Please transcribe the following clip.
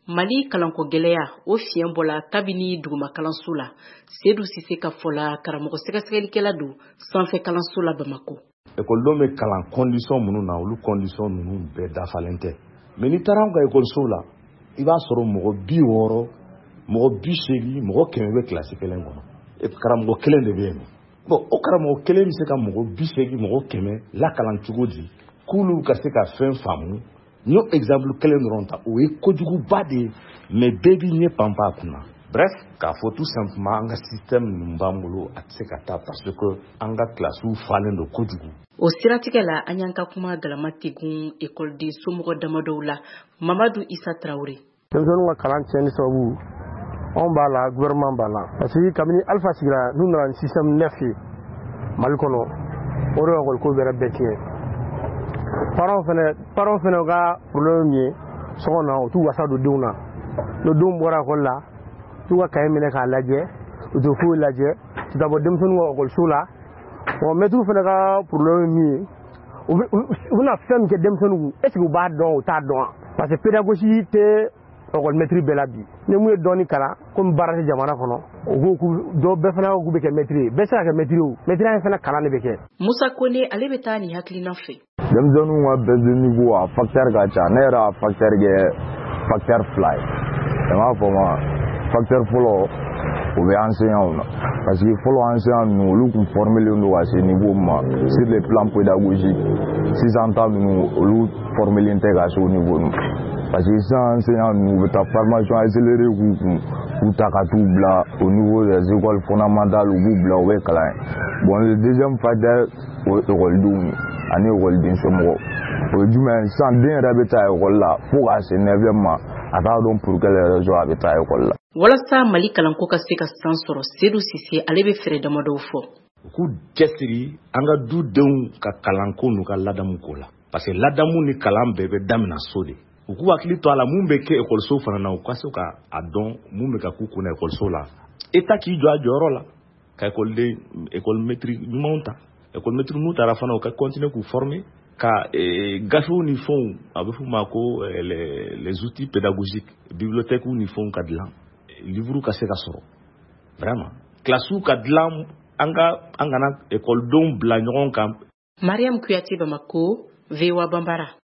Mali kalanko gɛlɛya o fiɲɛ bɔla kabini duguma kalanso la. Seydou Cissé ka fɔla karamɔgɔ sɛgɛsɛgɛlikɛla don sanfɛ kalanso la Bamako. École bɛ kalan condition minnu na olu condition ninnu bɛɛ dafalen tɛ. Mais ni taara an ka écoleso la i b'a sɔrɔ mɔgɔ 60 mɔgɔ 80 mɔgɔ 100 bɛ classe kelen kɔnɔ. Et karamɔgɔ kelen de bɛ yen. Bon o karamɔgɔ kelen bɛ se ka mɔgɔ 80 mɔgɔ 100 lakalan cogo di k'olu ka se ka fɛn faamu. N'o exemple kelen dɔrɔn ta o ye kojuguba de mais bɛɛ b'i ɲɛ panpa kunna. Bref k'a fɔ tout simplement an ka système ninnu b'an bolo a tɛ se ka taa parce que an ka classe falen don kojugu. O siratigɛ la an y'an ka kuma galama tegun écoleden somɔgɔ damadɔw la Mamadou Issa Traoré. Denmisɛnninw ka kalan tiɲɛni sababu anw b'a la gouvernement b'a la parce que kabini Alpha sigira n'u nana ni système neuf ye Mali kɔnɔ o de école ko bɛɛ bɛɛ tiɲɛ. Parents fɛnɛ ka problème ye sɔgɔnɔ u t'u wasa don denw na no denw bɔra école la t'u ka cahier minɛ k'a lajɛ u t'u foyi lajɛ u t'a bɔ denmisɛnninw ka école la bon maître fɛnɛ ka problème min ye u bɛna fɛn min kɛ denmisɛnninw est ce que u b'a dɔn u t'a dɔn parce que pédagogie tɛ école maître bɛɛ la bi ni mun ye dɔɔni kalan comme baara tɛ jamana kɔnɔ u ko dɔ bɛɛ fana k'u bɛ kɛ maître ye bɛɛ se ka kɛ maître ye maître in fana kalan de bɛ kɛ. Musa Kone ale bɛ taa ni hakilina fɛ. Denmisɛnninw ka baisse de niveau a facteur ka ca ne yɛrɛ a facteur kɛ facteur 2 ye n b'a fɔ ma facteur fɔlɔ o bɛ enseignants na parce que fɔlɔ enseignants ninnu olu tun formelen don ka se niveau ma sur le plan pédagogique sisan ta ninnu olu formelen tɛ ka se o niveau ninnu parce que sisan enseignants ninnu u bɛ taa formation accélérée k'u ta ka t'u bila au niveau des écoles fondamentales u b'u bila u bɛ kalan ye bon le deuxième facteur o ye écoledenw ye ani écoleden somɔgɔw o ye jumɛn sisan den yɛrɛ bɛ taa école la fo ka se 9e ma a t'a dɔn pour quelle raison a bɛ taa école la. Walasa Mali kalanko ka se ka san sɔrɔ Seydou Cissé ale bɛ fɛɛrɛ damadɔw fɔ. U k'u cɛsiri an ka dudenw ka kalanko n'u ka ladamu ko la parce que ladamu ni kalan bɛɛ bɛ daminɛ so de. U k'u hakili to a la mun bɛ kɛ écoleso fana na u ka se ka a dɔn mun bɛ ka k'u kunna écoleso la. État k'i jɔ a jɔyɔrɔ la ka école maître ɲumanw ta école maître n'u taara fana u ka continuer k'u former ka gafew ni fɛnw a bɛ f'u ma ko les outils pédagogiques bibliothèques ni fɛnw ka dilan livre ka se ka sɔrɔ vraiment classe ka dilan an kana écoledenw bila ɲɔgɔn kan. Mariam Kuyate Bamako, VOA Bambara.